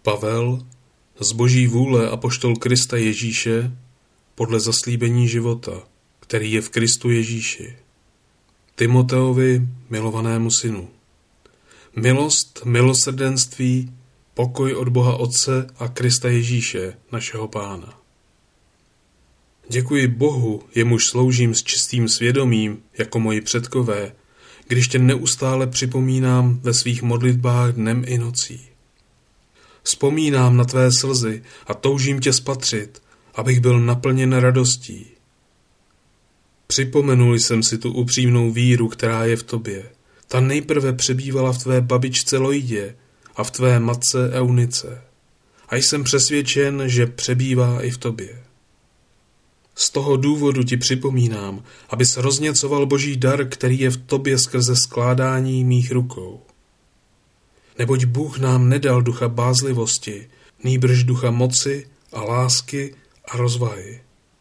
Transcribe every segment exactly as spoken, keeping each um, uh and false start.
Pavel, z boží vůle apoštol Krista Ježíše, podle zaslíbení života, který je v Kristu Ježíši. Timoteovi, milovanému synu. Milost, milosrdenství, pokoj od Boha Otce a Krista Ježíše, našeho Pána. Děkuji Bohu, jemuž sloužím s čistým svědomím, jako moji předkové, když tě neustále připomínám ve svých modlitbách dnem i nocí. Vzpomínám na tvé slzy a toužím tě spatřit, abych byl naplněn radostí. Připomenul jsem si tu upřímnou víru, která je v tobě. Ta nejprve přebývala v tvé babičce Lojdě a v tvé matce Eunice. A jsem přesvědčen, že přebývá i v tobě. Z toho důvodu ti připomínám, abys rozněcoval boží dar, který je v tobě skrze skládání mých rukou. Neboť Bůh nám nedal ducha bázlivosti, nýbrž ducha moci a lásky a rozvahy.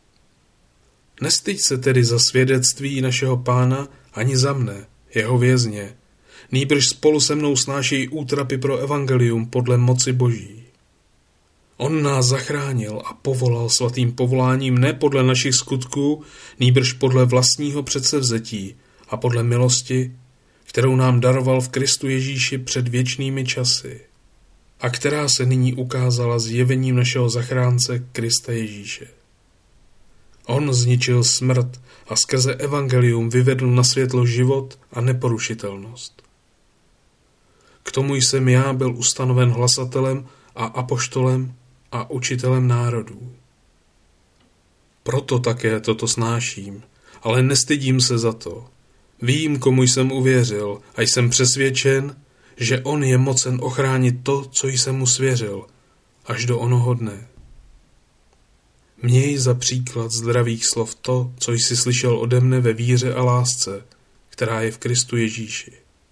Nestyď se tedy za svědectví našeho Pána ani za mne, jeho vězně, nýbrž spolu se mnou snášejí útrapy pro evangelium podle moci boží. On nás zachránil a povolal svatým povoláním ne podle našich skutků, nýbrž podle vlastního předsevzetí a podle milosti, kterou nám daroval v Kristu Ježíši před věčnými časy a která se nyní ukázala zjevením našeho zachránce Krista Ježíše. On zničil smrt a skrze evangelium vyvedl na světlo život a neporušitelnost. K tomu jsem já byl ustanoven hlasatelem a apoštolem a učitelem národů. Proto také toto snáším, ale nestydím se za to. Vím, komu jsem uvěřil a jsem přesvědčen, že on je mocen ochránit to, co jsem mu svěřil, až do onoho dne. Měj za příklad zdravých slov to, co jsi slyšel ode mne ve víře a lásce, která je v Kristu Ježíši.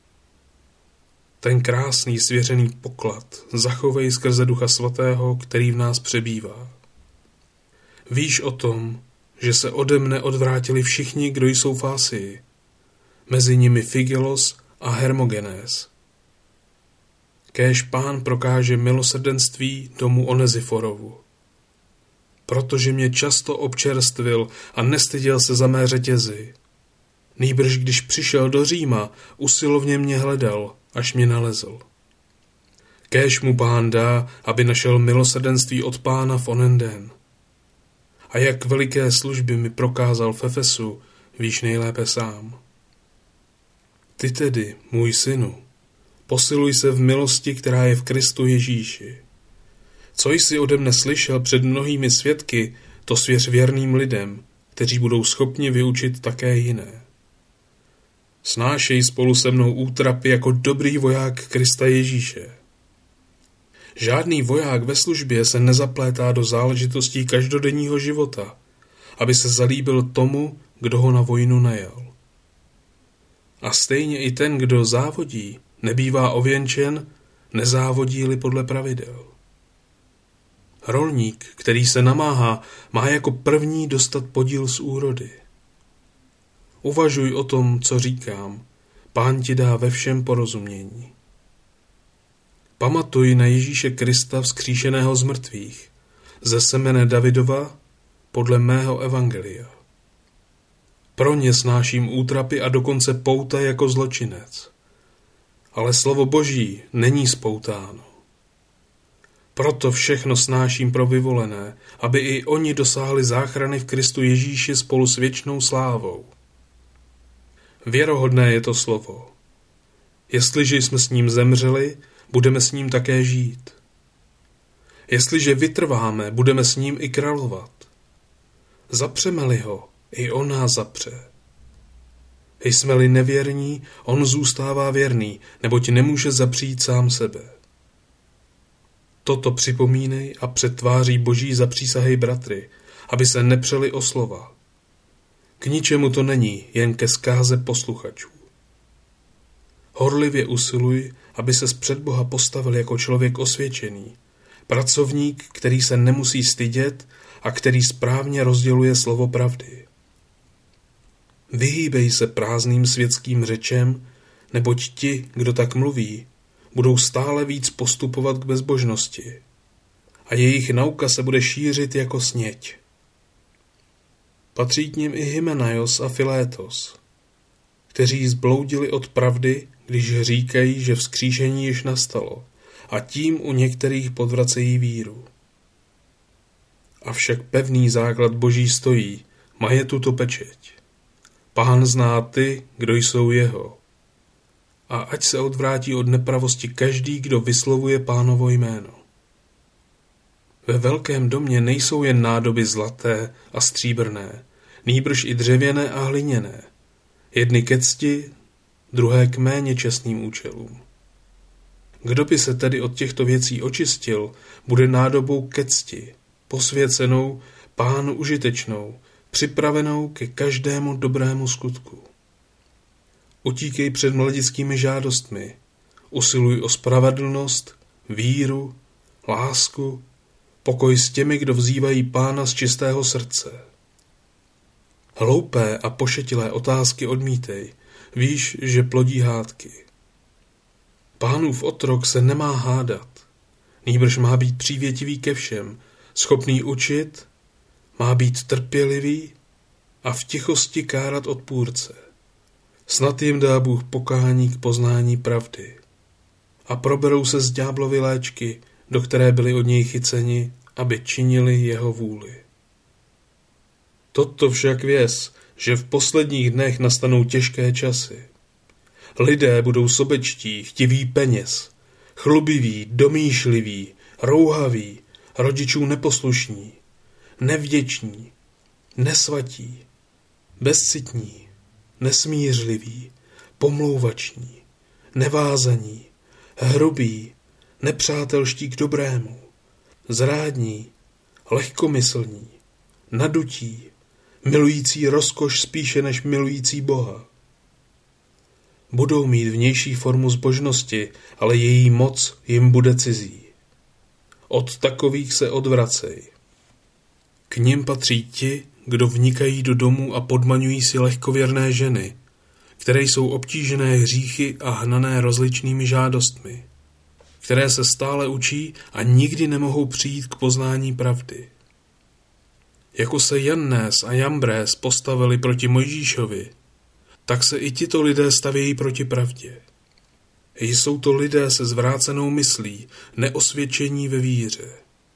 Ten krásný svěřený poklad zachovej skrze Ducha Svatého, který v nás přebývá. Víš o tom, že se ode mne odvrátili všichni, kdo jsou v Asii, mezi nimi Figelos a Hermogenes. Kéž Pán prokáže milosrdenství domu Oneziforovu. Protože mě často občerstvil a nestyděl se za mé řetězy. Nýbrž když přišel do Říma, usilovně mě hledal, až mě nalezl. Kéž mu Pán dá, aby našel milosrdenství od Pána v onen den. A jak veliké služby mi prokázal v Efesu, víš nejlépe sám. Ty tedy, můj synu, posiluj se v milosti, která je v Kristu Ježíši. Co jsi ode mne slyšel před mnohými svědky, to svěř věrným lidem, kteří budou schopni vyučit také jiné. Snášej spolu se mnou útrapy jako dobrý voják Krista Ježíše. Žádný voják ve službě se nezaplétá do záležitostí každodenního života, aby se zalíbil tomu, kdo ho na vojnu najal. A stejně i ten, kdo závodí, nebývá ověnčen, nezávodí-li podle pravidel. Rolník, který se namáhá, má jako první dostat podíl z úrody. Uvažuj o tom, co říkám. Pán ti dá ve všem porozumění. Pamatuj na Ježíše Krista vzkříšeného z mrtvých, ze semene Davidova, podle mého evangelia. Pro ně snáším útrapy a dokonce pouta jako zločinec. Ale slovo Boží není spoutáno. Proto všechno snáším pro vyvolené, aby i oni dosáhli záchrany v Kristu Ježíši spolu s věčnou slávou. Věrohodné je to slovo. Jestliže jsme s ním zemřeli, budeme s ním také žít. Jestliže vytrváme, budeme s ním i královat. Zapřeme-li ho, i on nás zapře. Jsme-li nevěrní, on zůstává věrný, neboť nemůže zapřít sám sebe. Toto připomínej a před tváří Boží zapřísahej bratry, aby se nepřeli o slova. K ničemu to není, jen ke zkáze posluchačů. Horlivě usiluj, aby ses před Boha postavil jako člověk osvědčený, pracovník, který se nemusí stydět a který správně rozděluje slovo pravdy. Vyhýbej se prázdným světským řečem, neboť ti, kdo tak mluví, budou stále víc postupovat k bezbožnosti a jejich nauka se bude šířit jako sněď. Patří k nim i Hymenaios a Filétos, kteří zbloudili od pravdy, když říkají, že vzkříšení již nastalo, a tím u některých podvracejí víru. Avšak pevný základ Boží stojí, maje tuto pečeť. Pán zná ty, kdo jsou jeho. A ať se odvrátí od nepravosti každý, kdo vyslovuje Pánovo jméno. Ve velkém domě nejsou jen nádoby zlaté a stříbrné, nýbrž i dřevěné a hliněné, jedny ke cti, druhé k méně čestným účelům. Kdo by se tedy od těchto věcí očistil, bude nádobou ke cti, posvěcenou, Pánu užitečnou, připravenou ke každému dobrému skutku. Utíkej před mladickými žádostmi, usiluj o spravedlnost, víru, lásku, pokoj s těmi, kdo vzývají Pána z čistého srdce. Hloupé a pošetilé otázky odmítej, víš, že plodí hádky. Pánův otrok se nemá hádat, nýbrž má být přívětivý ke všem, schopný učit, má být trpělivý a v tichosti kárat odpůrce. Snad jim dá Bůh pokání k poznání pravdy. A proberou se z ďáblovy léčky, do které byli od něj chyceni, aby činili jeho vůli. Toto však věz, že v posledních dnech nastanou těžké časy. Lidé budou sobečtí, chtiví peněz, chlubiví, domýšliví, rouhaví, rodičů neposlušní, nevděční, nesvatí, bezcitní, nesmířliví, pomlouvační, nevázaní, hrubí, nepřátelští k dobrému, zrádní, lehkomyslní, nadutí, milující rozkoš spíše než milující Boha. Budou mít vnější formu zbožnosti, ale její moc jim bude cizí. Od takových se odvracej. K nim patří ti, kdo vnikají do domů a podmaňují si lehkověrné ženy, které jsou obtížené hříchy a hnané rozličnými žádostmi, které se stále učí a nikdy nemohou přijít k poznání pravdy. Jako se Jannes a Jambrés postavili proti Mojžíšovi, tak se i tito lidé stavějí proti pravdě. Jsou to lidé se zvrácenou myslí, neosvědčení ve víře.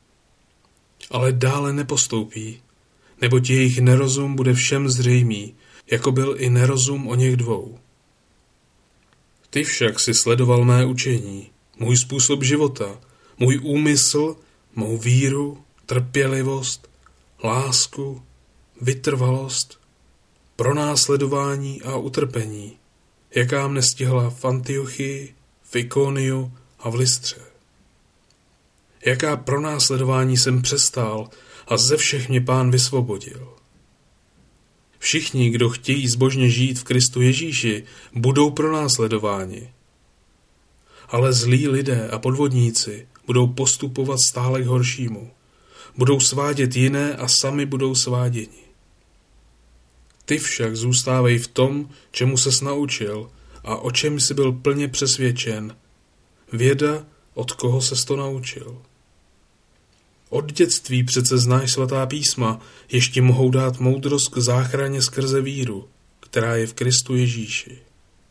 Ale dále nepostoupí, neboť jejich nerozum bude všem zřejmý, jako byl i nerozum o něch dvou. Ty však si sledoval mé učení, můj způsob života, můj úmysl, mou víru, trpělivost, lásku, vytrvalost, pronásledování a utrpení, jaká mne stihla v Antiochii, v Ikoniu a v Lystře. Jaká pronásledování jsem přestál a ze všech mě Pán vysvobodil. Všichni, kdo chtějí zbožně žít v Kristu Ježíši, budou pronásledováni. Ale zlí lidé a podvodníci budou postupovat stále k horšímu. Budou svádět jiné a sami budou sváděni. Ty však zůstávej v tom, čemu ses naučil a o čem jsi byl plně přesvědčen. Věda, od koho ses to naučil. Od dětství přece znáš svatá písma, jež ti mohou dát moudrost k záchraně skrze víru, která je v Kristu Ježíši.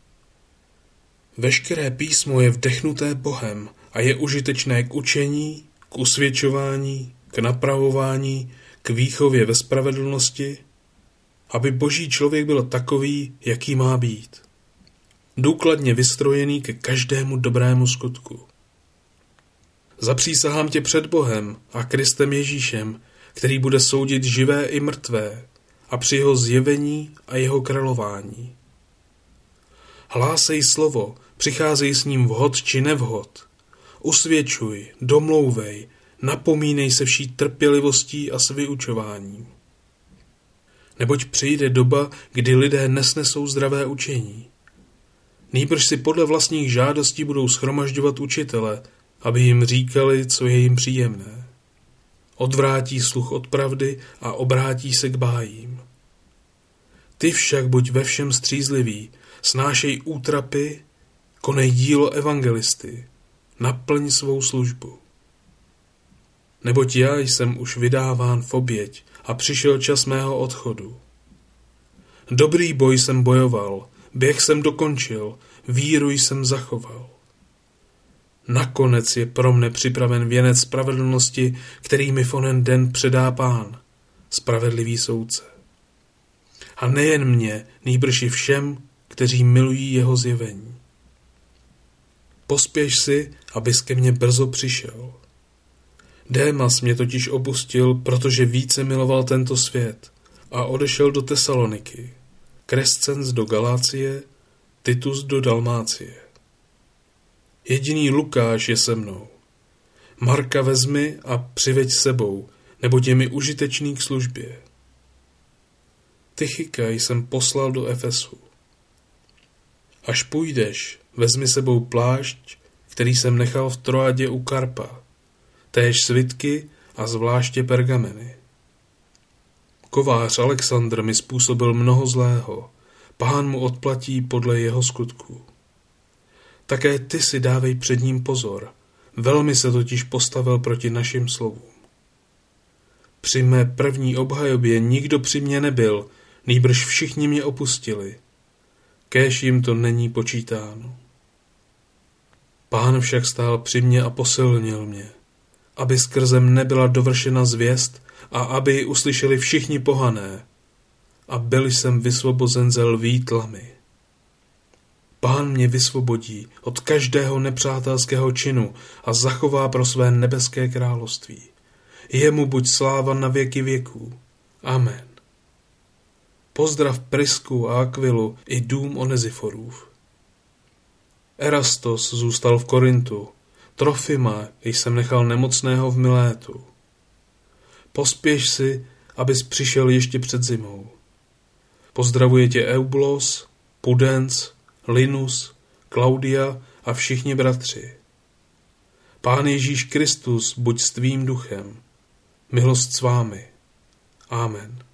Veškeré písmo je vdechnuté Bohem a je užitečné k učení, k usvědčování, k napravování, k výchově ve spravedlnosti, aby boží člověk byl takový, jaký má být. Důkladně vystrojený ke každému dobrému skutku. Zapřísahám tě před Bohem a Kristem Ježíšem, který bude soudit živé i mrtvé, a při jeho zjevení a jeho králování. Hlásej slovo, přicházej s ním vhod či nevhod. Usvědčuj, domlouvej, napomínej se vší trpělivostí a s vyučováním. Neboť přijde doba, kdy lidé nesnesou zdravé učení. Nýbrž si podle vlastních žádostí budou shromažďovat učitele, aby jim říkali, co je jim příjemné. Odvrátí sluch od pravdy a obrátí se k bájím. Ty však buď ve všem střízlivý, snášej útrapy, konej dílo evangelisty, naplň svou službu. Neboť já jsem už vydáván v oběť a přišel čas mého odchodu. Dobrý boj jsem bojoval, běh jsem dokončil, víru jsem zachoval. Nakonec je pro mne připraven věnec spravedlnosti, který mi v onen den předá Pán, spravedlivý soudce. A nejen mě, nýbrž i všem, kteří milují jeho zjevení. Pospěš si, abys ke mně brzo přišel. Démas mě totiž opustil, protože více miloval tento svět a odešel do Tesaloniky, Krescens do Galácie, Titus do Dalmácie. Jediný Lukáš je se mnou. Marka vezmi a přiveď sebou, neboť je mi užitečný k službě. Tychika jsem poslal do Efesu. Až půjdeš, vezmi sebou plášť, který jsem nechal v Troadě u Karpa, též svitky a zvláště pergameny. Kovář Alexandr mi způsobil mnoho zlého, Pán mu odplatí podle jeho skutků. Také ty si dávej před ním pozor, velmi se totiž postavil proti našim slovům. Při mé první obhajobě nikdo při mně nebyl, nýbrž všichni mě opustili. Kéž jim to není počítáno. Pán však stál při mně a posilnil mě, aby skrze mne byla dovršena zvěst a aby ji uslyšeli všichni pohané. A byl jsem vysvobozen ze lví tlamy. Pán mě vysvobodí od každého nepřátelského činu a zachová pro své nebeské království. Jemu buď sláva na věky věků. Amen. Pozdrav Prisku a Akvilu i dům Oneziforův. Erastos zůstal v Korintu, Trofima jsem nechal nemocného v Milétu. Pospěš si, abys přišel ještě před zimou. Pozdravuje tě Eubulos, Pudens, Linus, Klaudia a všichni bratři. Pán Ježíš Kristus buď s tvým duchem. Milost s vámi. Amen.